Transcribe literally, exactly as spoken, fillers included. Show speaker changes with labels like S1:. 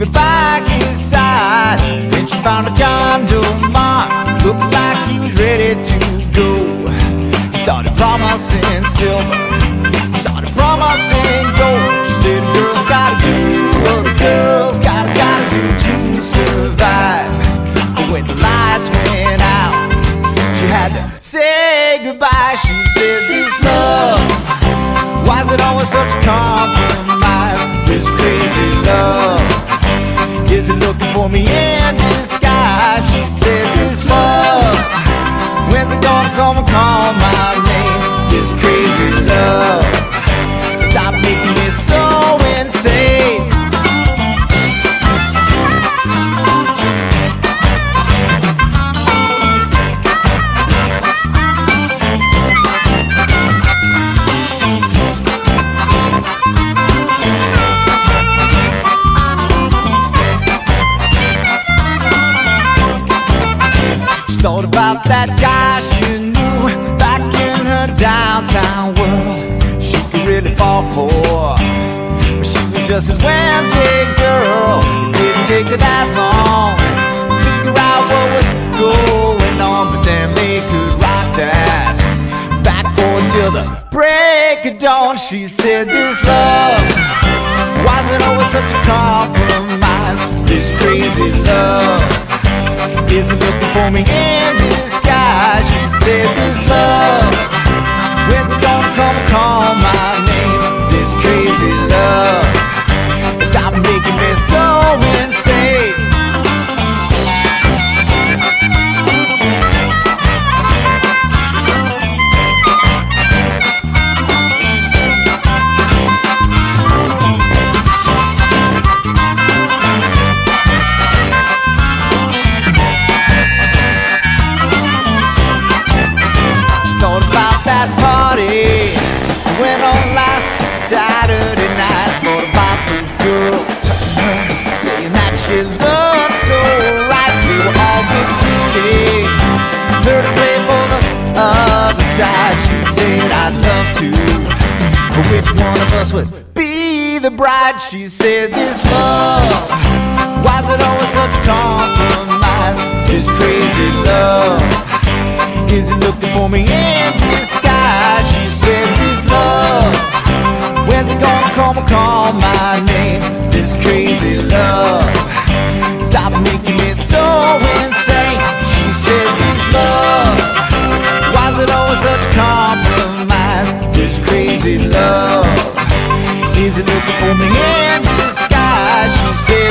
S1: by his side. Then she found a John Doe mark, looked like he was ready to go. He started promising silver, started promising gold. She said a girl's gotta do what a girl's gotta, gotta do to survive. But when the lights went out, she had to say goodbye. She said, this love, why is it always such a compromise? This crazy love, is it looking for me in disguise? She said, this love, when's it gonna come and call my name? This crazy love, stop making me so insane. Thought about that guy she knew back in her downtown world. She could really fall for, but she was just his Wednesday girl. It didn't take her that long to figure out what was going on, but then they could rock that backboard till the break of dawn. She said, this love, why is it always such a compromise? This crazy love, is it looking for me in disguise? She said, this love, when's it gonna come and call my name? This crazy love, stop making me so insane. Went on last Saturday night. Thought about those girls touching her, saying that she looked so right. They were all good beauty. Heard her play for the other side. She said, I'd love to, but which one of us would be the bride? She said, this love, why is it always such a compromise? This crazy love, is it looking for me in disguise? She said, this love, when's it gonna come and call my name? This crazy love, stop making me so insane. She said, this love, why is it always such a compromise? This crazy love, is it looking for me in disguise? She said,